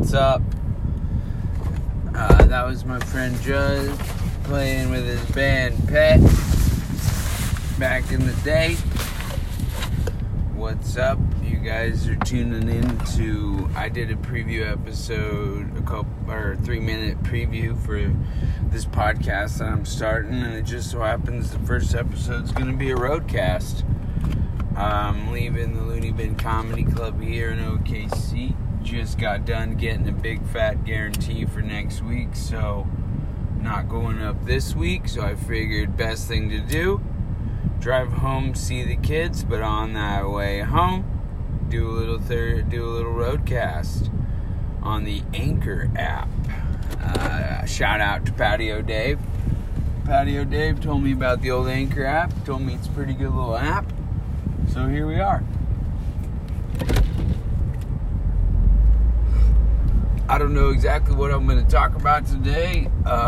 what's up? That was my friend Judd playing with his band Pet back in the day. What's up? You guys are tuning in to, I did a preview episode, 3-minute preview for this podcast that I'm starting, and it just so happens the first episode's going to be a roadcast. I'm leaving the Looney Bin Comedy Club here in OKC. Just got done getting a big fat guarantee for next week, so not going up this week, so I figured best thing to do, drive home, see the kids, but on that way home, do a little roadcast on the Anchor app. Shout out to Patio Dave. Patio Dave told me about the old Anchor app, told me it's a pretty good little app. So here we are. I don't know exactly what I'm going to talk about today.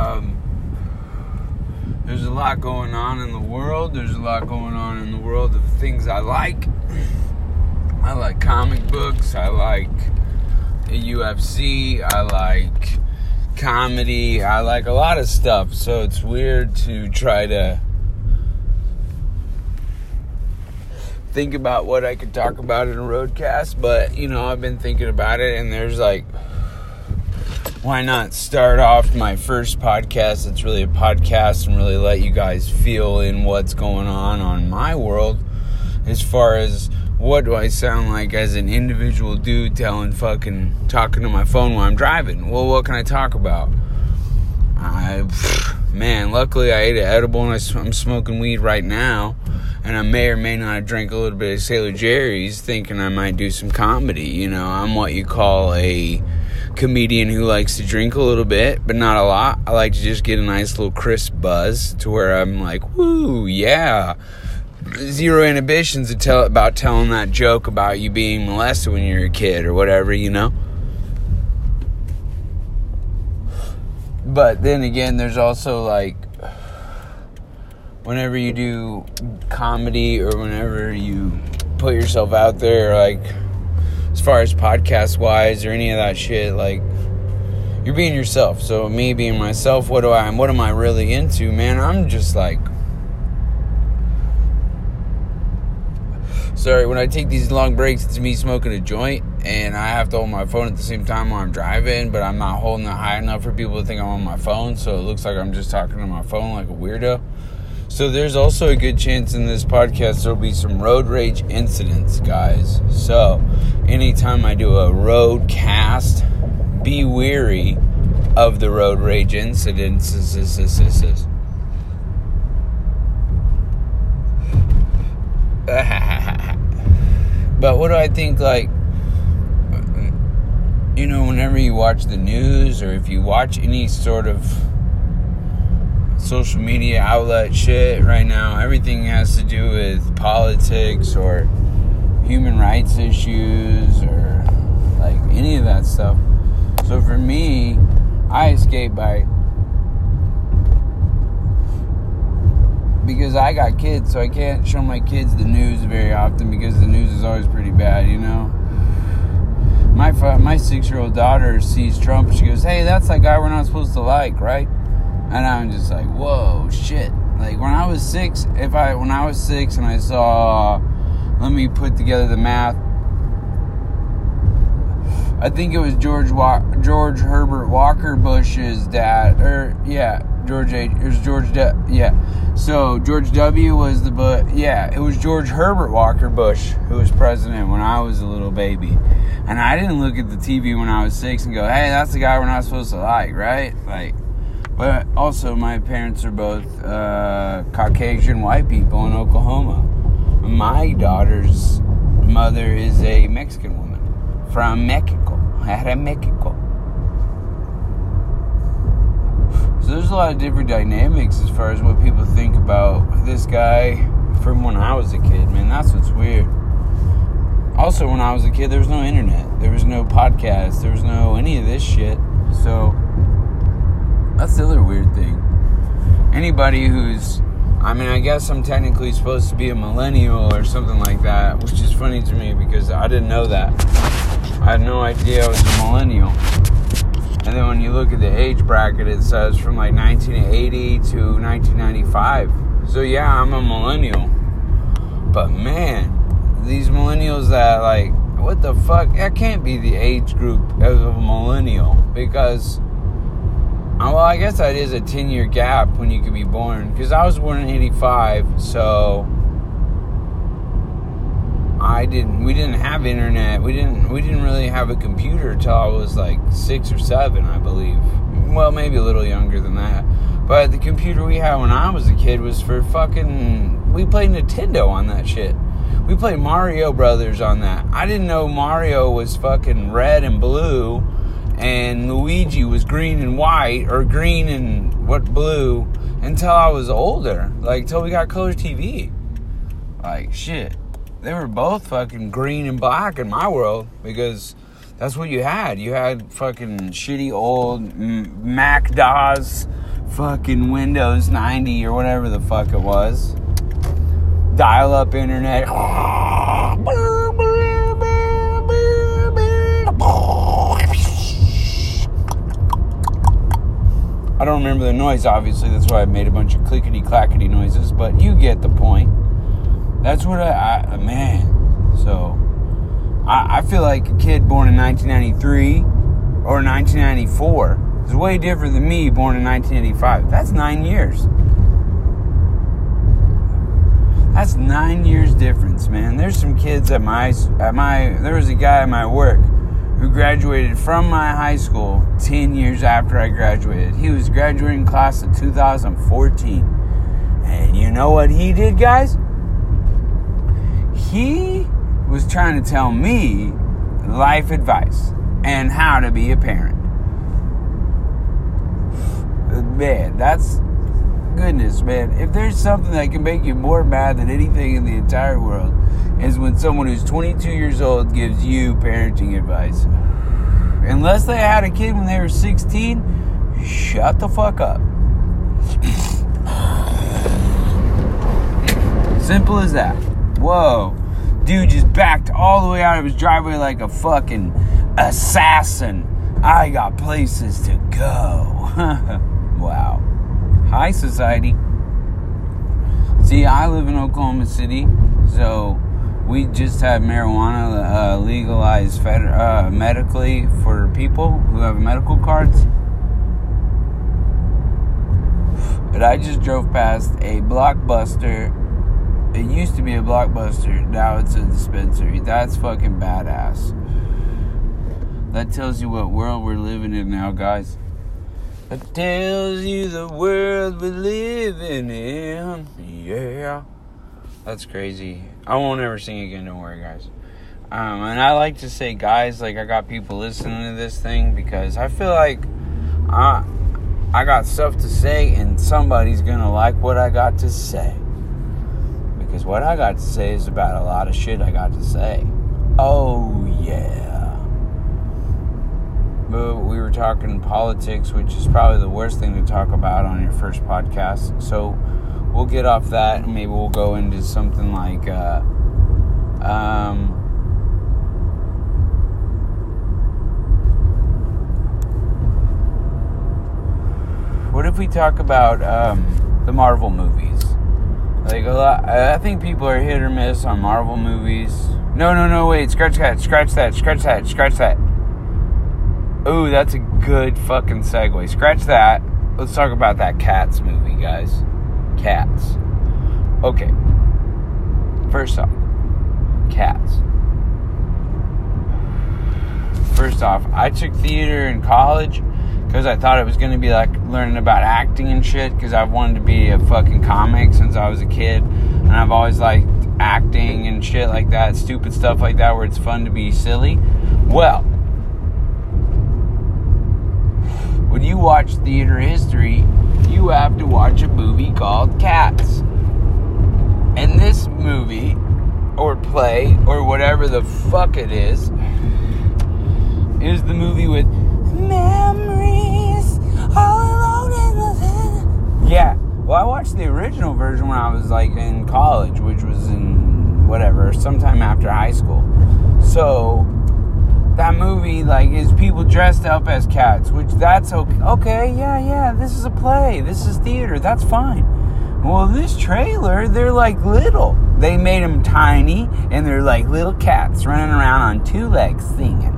There's a lot going on in the world. There's a lot going on in the world of things I like. I like comic books. I like UFC. I like comedy. I like a lot of stuff. So it's weird to try to think about what I could talk about in a roadcast, but I've been thinking about it, and there's why not start off my first podcast that's really a podcast and really let you guys feel in what's going on my world, as far as what do I sound like as an individual dude talking to my phone while I'm driving. Well, what can I talk about? Luckily I ate an edible and I'm smoking weed right now. And I may or may not have drank a little bit of Sailor Jerry's, thinking I might do some comedy. I'm what you call a comedian who likes to drink a little bit, but not a lot. I like to just get a nice little crisp buzz to where I'm like, woo, yeah. Zero inhibitions about telling that joke about you being molested when you're a kid or whatever, But then again, there's also whenever you do comedy or whenever you put yourself out there, as far as podcast wise or any of that shit, you're being yourself. So me being myself, what am I really into, man? I'm just sorry, when I take these long breaks, it's me smoking a joint, and I have to hold my phone at the same time while I'm driving, but I'm not holding it high enough for people to think I'm on my phone, so it looks like I'm just talking to my phone like a weirdo. So there's also a good chance in this podcast there'll be some road rage incidents, guys. So anytime I do a road cast, be wary of the road rage incidents. But what do I think, whenever you watch the news or if you watch any sort of social media outlet shit right now, everything has to do with politics or human rights issues or any of that stuff. So for me, I escape because I got kids, so I can't show my kids the news very often because the news is always pretty bad, My 6-year-old daughter sees Trump, she goes, hey, that's that guy we're not supposed to like, right? And I'm just like, whoa, shit. When I was 6, and I saw, let me put together the math. I think it was George Herbert Walker Bush's dad, So George W. was it was George Herbert Walker Bush who was president when I was a little baby. And I didn't look at the TV when I was 6 and go, hey, that's the guy we're not supposed to like, right? But also my parents are both Caucasian white people in Oklahoma. My daughter's mother is a Mexican woman from Mexico. So there's a lot of different dynamics as far as what people think about this guy from when I was a kid, man. That's what's weird. Also, when I was a kid, there was no internet. There was no podcast. There was no any of this shit. So that's the other weird thing. Anybody who's, I guess I'm technically supposed to be a millennial or something like that, which is funny to me because I didn't know that. I had no idea I was a millennial. And then when you look at the age bracket, it says from like 1980 to 1995. So yeah, I'm a millennial. But man, these millennials that like, what the fuck? That can't be the age group of a millennial. Because, well, I guess that is a 10-year gap when you could be born. Because I was born in 85, so we didn't have internet. We didn't really have a computer until I was like 6 or 7, I believe. Well, maybe a little younger than that. But the computer we had when I was a kid was for fucking... We played Nintendo on that shit. We played Mario Brothers on that. I didn't know Mario was fucking red and blue, and Luigi was green and white, or green and blue, until I was older. Like, till we got color TV. Like, shit. They were both fucking green and black in my world, because that's what you had. You had fucking shitty old Mac DOS, fucking Windows 90 or whatever the fuck it was. Dial-up internet. I don't remember the noise, obviously. That's why I made a bunch of clickety-clackety noises, but you get the point. That's what man. So, I feel like a kid born in 1993 or 1994 is way different than me born in 1985. That's 9 years. That's 9 years difference, man. There's some kids there was a guy at my work who graduated from my high school 10 years after I graduated. He was graduating class of 2014. And you know what he did, guys? He was trying to tell me life advice and how to be a parent. Man, that's goodness, man. If there's something that can make you more mad than anything in the entire world, is when someone who's 22 years old gives you parenting advice. Unless they had a kid when they were 16, shut the fuck up. Simple as that. Whoa. Dude just backed all the way out of his driveway like a fucking assassin. I got places to go. Wow. Hi, society. See, I live in Oklahoma City, so we just have marijuana legalized medically for people who have medical cards. But I just drove past a Blockbuster. It used to be a Blockbuster, now it's a dispensary. That's fucking badass. That tells you what world we're living in now, guys. It tells you the world we're living in. Yeah. That's crazy. I won't ever sing again, don't worry, guys. And I like to say, guys, like I got people listening to this thing because I feel like I got stuff to say and somebody's gonna like what I got to say. Because what I got to say is about a lot of shit I got to say. Oh, yeah. But we were talking politics, which is probably the worst thing to talk about on your first podcast. So we'll get off that and maybe we'll go into something like, what if we talk about the Marvel movies? Like a lot, I think people are hit or miss on Marvel movies. No, wait, scratch that. Ooh, that's a good fucking segue. Scratch that. Let's talk about that Cats movie, guys. Cats. Okay. First off, Cats. First off, I took theater in college because I thought it was going to be like learning about acting and shit, because I've wanted to be a fucking comic since I was a kid, and I've always liked acting and shit like that, stupid stuff like that where it's fun to be silly. Well, when you watch theater history, you have to watch a movie called Cats. And this movie, or play, or whatever the fuck it is the movie with memories all alone in the van. Yeah, well, I watched the original version when I was like in college, which was in whatever, sometime after high school. So that movie, like, is people dressed up as cats, which that's okay, yeah, this is a play, this is theater, that's fine. Well, this trailer, they're like little. They made them tiny, and they're like little cats running around on two legs singing.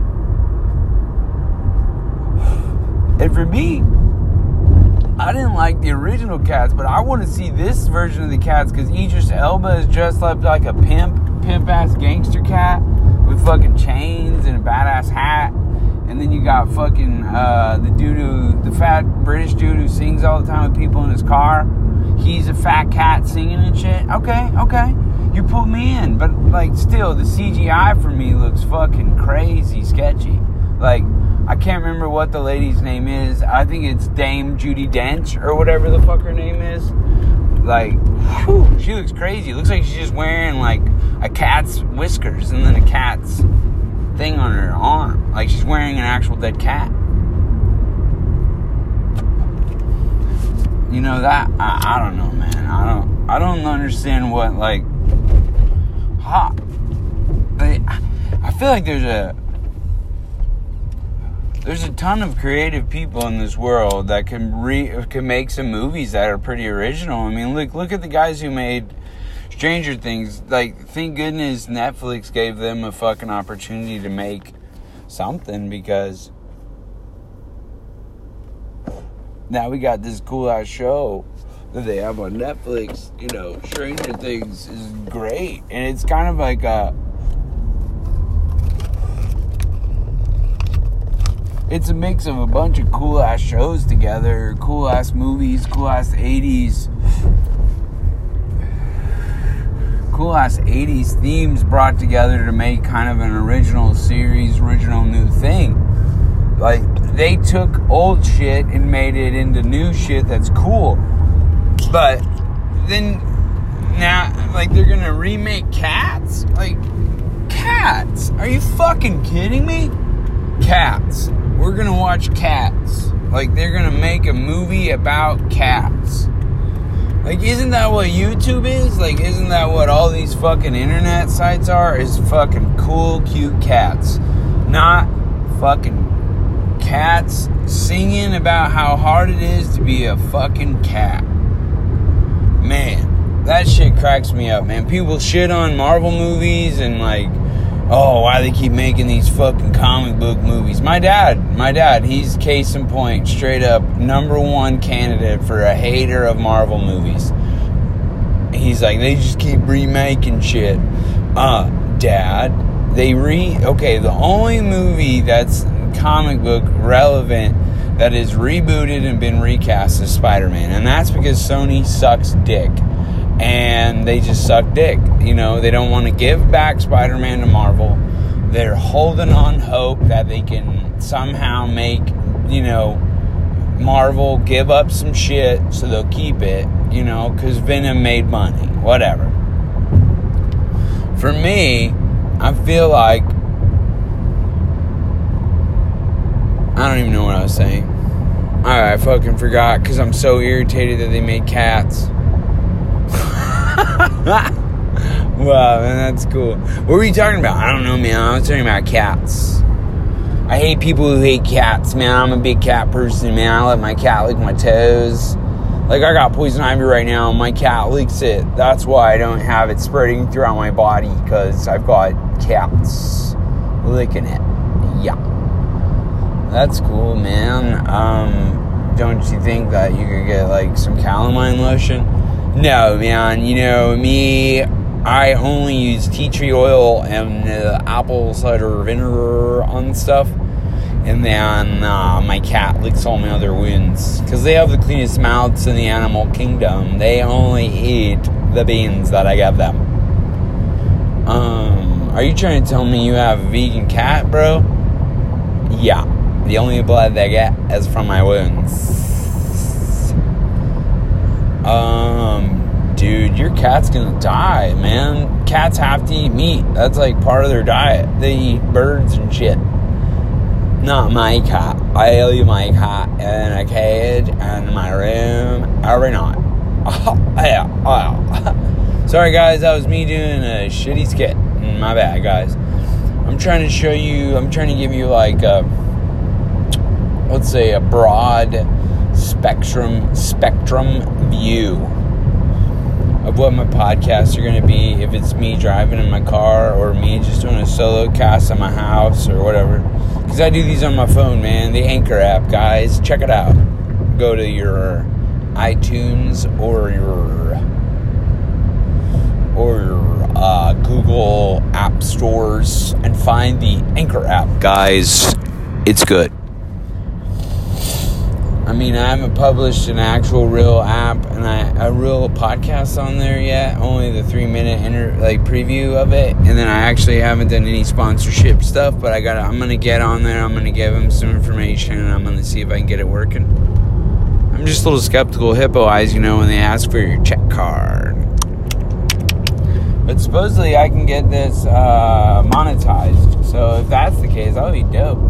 And for me, I didn't like the original Cats, but I want to see this version of the Cats because Idris Elba is dressed up like a pimp-ass gangster cat with fucking chains and a badass hat. And then you got fucking the fat British dude who sings all the time with people in his car. He's a fat cat singing and shit. Okay. You pulled me in. But, like, still, the CGI for me looks fucking crazy sketchy. Like, I can't remember what the lady's name is. I think it's Dame Judi Dench or whatever the fuck her name is. Like, whew, she looks crazy. It looks like she's just wearing, like, a cat's whiskers and then a cat's thing on her arm. Like, she's wearing an actual dead cat. You know that? I don't know, man. I don't understand what, like, I feel like there's a ton of creative people in this world that can make some movies that are pretty original. I mean, look at the guys who made Stranger Things. Like, thank goodness Netflix gave them a fucking opportunity to make something, because now we got this cool ass show that they have on Netflix. You know, Stranger Things is great, and it's kind of like it's a mix of a bunch of cool ass shows together, cool ass movies, cool ass 80s themes brought together to make kind of an original series, original new thing. Like, they took old shit and made it into new shit that's cool. But then now, like, they're gonna remake Cats? Like, Cats? Are you fucking kidding me? Cats. We're gonna watch Cats. Like, they're gonna make a movie about cats. Like, isn't that what YouTube is? Like, isn't that what all these fucking internet sites are? Is fucking cool, cute cats. Not fucking cats singing about how hard it is to be a fucking cat. Man, that shit cracks me up, man. People shit on Marvel movies and, like, oh, why they keep making these fucking comic book movies. My dad, he's case in point, straight up number one candidate for a hater of Marvel movies. He's like, they just keep remaking shit. Dad, the only movie that's comic book relevant that is rebooted and been recast is Spider-Man. And that's because Sony sucks dick. And they just suck dick. You know, they don't want to give back Spider-Man to Marvel. They're holding on hope that they can somehow make, you know, Marvel give up some shit so they'll keep it, you know, because Venom made money. Whatever. For me, I feel like, I don't even know what I was saying. I fucking forgot because I'm so irritated that they made Cats. Wow, man, that's cool. What were you talking about? I don't know, man. I was talking about cats. I hate people who hate cats, man. I'm a big cat person, man. I let my cat lick my toes. Like, I got poison ivy right now, and my cat licks it. That's why I don't have it spreading throughout my body, because I've got cats licking it. Yeah. That's cool, man. Don't you think that you could get, like, some calamine lotion? No, man. You know, me, I only use tea tree oil and apple cider vinegar on stuff. And then my cat licks all my other wounds. Because they have the cleanest mouths in the animal kingdom. They only eat the beans that I give them. Are you trying to tell me you have a vegan cat, bro? Yeah. The only blood they get is from my wounds. Dude, your cat's gonna die, man. Cats have to eat meat. That's like part of their diet. They eat birds and shit. Not my cat. I leave my cat in a cage in my room every night. Sorry, guys. That was me doing a shitty skit. My bad, guys. I'm trying to give you like let's say a broad spectrum view of what my podcasts are going to be, if it's me driving in my car or me just doing a solo cast at my house or whatever. Because I do these on my phone, man. The Anchor app, guys. Check it out. Go to your iTunes or your Google app stores and find the Anchor app, guys. It's good. I mean, I haven't published an actual real app and a real podcast on there yet. Only the 3-minute preview of it, and then I actually haven't done any sponsorship stuff. But I'm gonna get on there. I'm gonna give them some information, and I'm gonna see if I can get it working. I'm just a little skeptical, hippo eyes, when they ask for your check card. But supposedly I can get this monetized. So if that's the case, that'll be dope.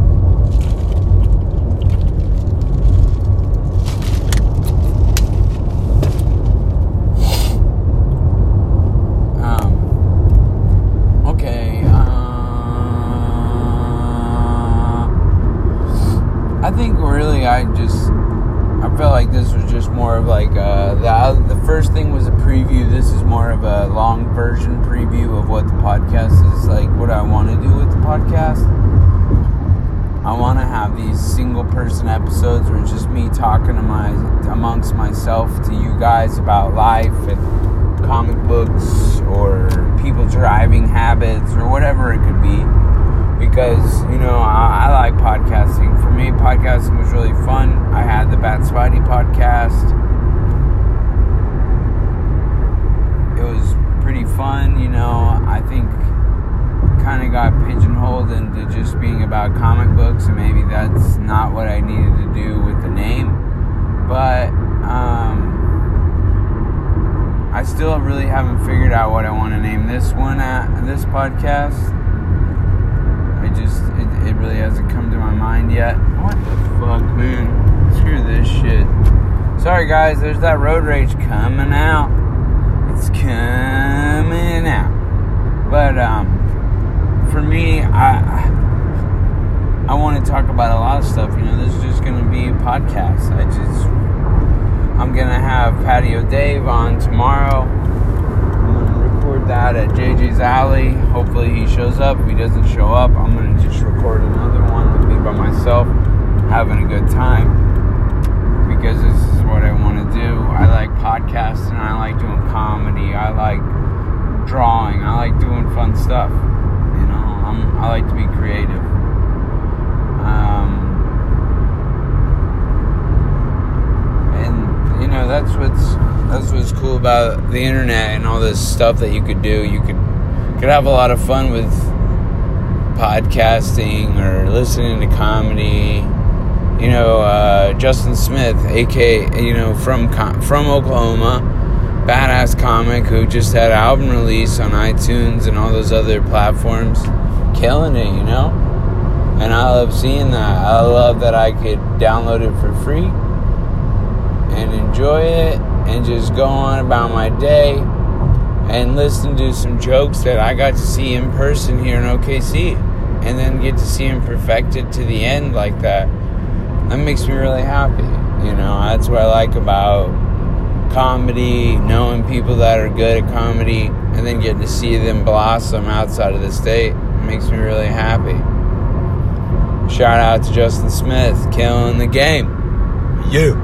I think really I felt like this was just more of like the first thing was a preview. This is more of a long version preview of what the podcast is like, what I want to do with the podcast. I want to have these single person episodes where it's just me talking amongst myself to you guys about life and comic books or people driving habits or whatever it could be. Because, I like podcasting. For me, podcasting was really fun. I had the Bat Spidey podcast. It was pretty fun, I think kind of got pigeonholed into just being about comic books, and maybe that's not what I needed to do with the name. But, I still really haven't figured out what I want to name this podcast. It really hasn't come to my mind yet. What the fuck, man? Screw this shit. Sorry, guys. There's that road rage coming out. It's coming out. But, for me, I want to talk about a lot of stuff. This is just going to be a podcast. I'm going to have Patio Dave on tomorrow. That at JJ's Alley. Hopefully he shows up. If he doesn't show up, I'm going to just record another one with me by myself, having a good time, because this is what I want to do. I like podcasting. I like doing comedy. I like drawing. I like doing fun stuff. I like to be creative. That's what's cool about the internet and all this stuff that you could do. You could have a lot of fun with podcasting or listening to comedy. Justin Smith, aka from Oklahoma, badass comic who just had an album release on iTunes and all those other platforms, killing it. And I love seeing that. I love that I could download it for free and enjoy it and just go on about my day and listen to some jokes that I got to see in person here in OKC, and then get to see him perfected to the end like that. That makes me really happy. That's what I like about comedy, knowing people that are good at comedy and then getting to see them blossom outside of the state. It makes me really happy. Shout out to Justin Smith, killing the game. You.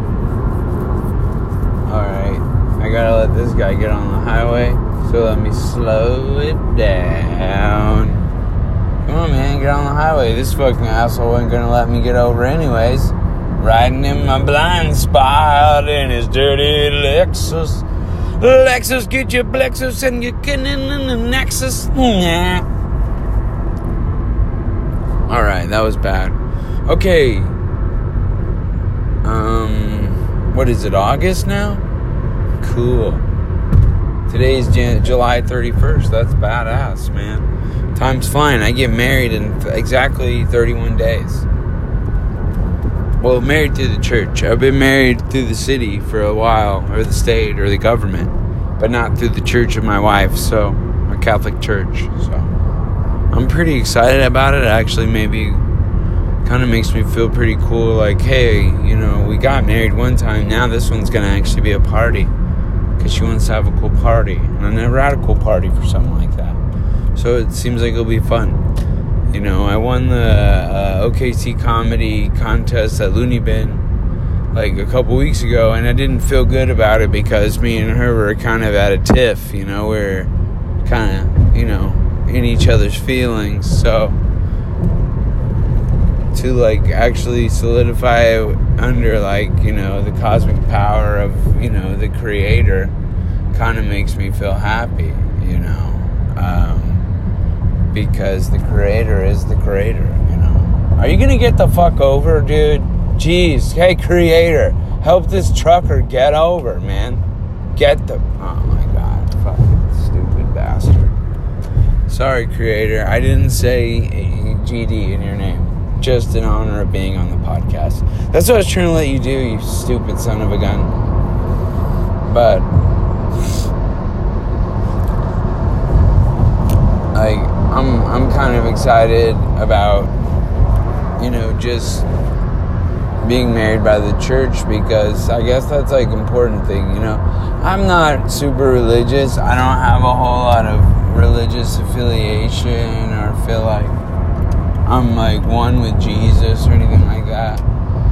Alright, I gotta let this guy get on the highway, so let me slow it down. Come on, man, get on the highway. This fucking asshole ain't gonna let me get over anyways. Riding in my blind spot in his dirty Lexus. Lexus, get your Plexus and you're getting in the Nexus. Nah. Alright, that was bad. Okay. What is it, August now? Cool. Today's July 31st. That's badass, man. Time's flying. I get married in exactly 31 days. Well, married through the church. I've been married through the city for a while, or the state, or the government, but not through the church of my wife, so, a Catholic church, so. I'm pretty excited about it. Actually, maybe kind of makes me feel pretty cool. Like, hey, you know, we got married one time. Now this one's going to actually be a party. Because she wants to have a cool party. And I never had a cool party for something like that. So it seems like it'll be fun. You know, I won the OKC comedy contest at Looney Bin like a couple weeks ago. And I didn't feel good about it because me and her were kind of at a tiff. You know, we're kind of, you know, in each other's feelings. So to like actually solidify under like, you know, the cosmic power of, you know, the creator kind of makes me feel happy, you know, because the creator is the creator, you know. Are you gonna get the fuck over, dude? Jeez, hey creator, help this trucker get over, man. Get the, oh my god, fucking stupid bastard. Sorry creator, I didn't say GD in your name. Just in honor of being on the podcast. That's what I was trying to let you do, you stupid son of a gun. But like, I'm kind of excited about, you know, just being married by the church, because I guess that's like important thing, you know. I'm not super religious. I don't have a whole lot of religious affiliation or feel like I'm like one with Jesus or anything like that.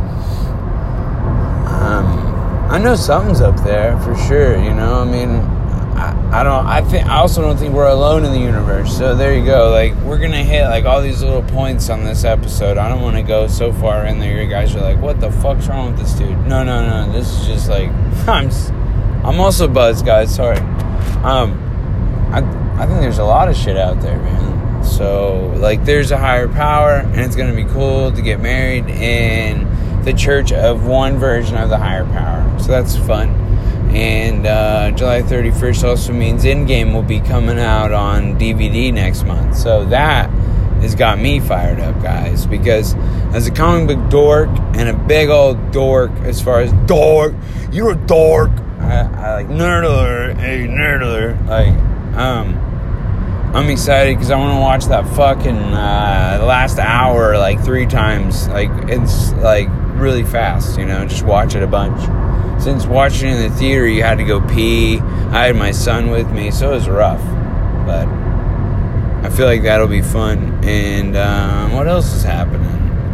I know something's up there for sure, you know. I mean, I also don't think we're alone in the universe. So there you go. Like, we're gonna hit like all these little points on this episode. I don't want to go so far in there. You guys are like, what the fuck's wrong with this dude? No. This is just like I'm also buzzed, guys. Sorry. I think there's a lot of shit out there, man. So, like, there's a higher power, and it's going to be cool to get married in the church of one version of the higher power. So that's fun. And July 31st also means Endgame will be coming out on DVD next month. So that has got me fired up, guys, because as a comic book dork and a big old dork, as far as dork, you're a dork. I like nerd alert, hey nerd alert. Like, I'm excited because I want to watch that fucking last hour like 3 times. Like, it's like really fast, you know, just watch it a bunch. Since watching it in the theater, you had to go pee. I had my son with me, so it was rough. But I feel like that'll be fun. And what else is happening?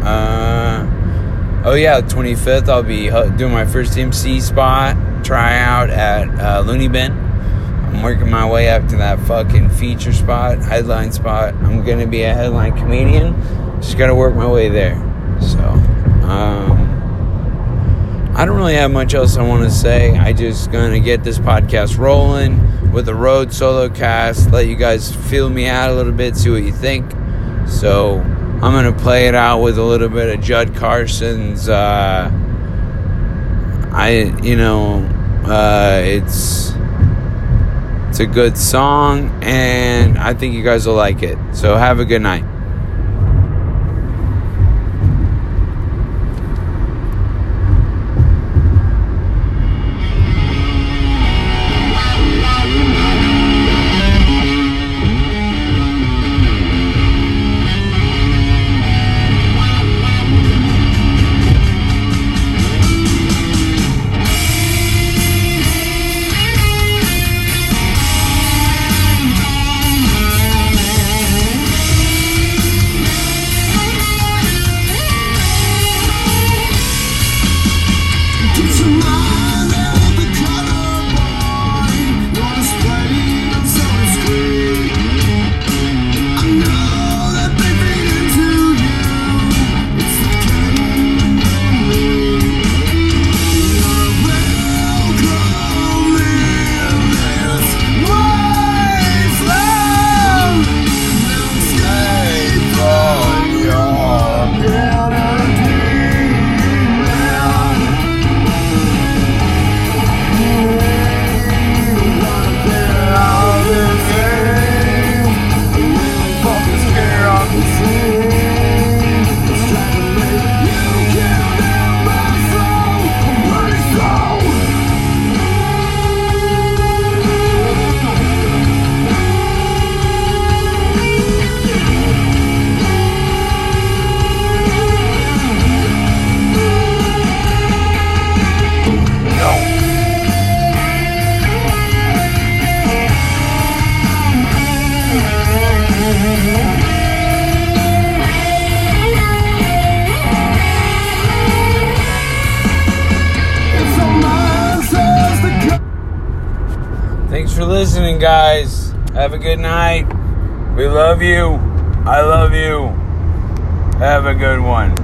Oh yeah, the 25th, I'll be doing my first MC spot tryout at Looney Bin. I'm working my way up to that fucking feature spot, headline spot. I'm going to be a headline comedian. Just got to work my way there. So, I don't really have much else I want to say. I just going to get this podcast rolling with a road solo cast. Let you guys feel me out a little bit, see what you think. So, I'm going to play it out with a little bit of Judd Carson's, it's a good song, and I think you guys will like it. So have a good night. for listening, guys. Have a good night. We love you. I love you. Have a good one.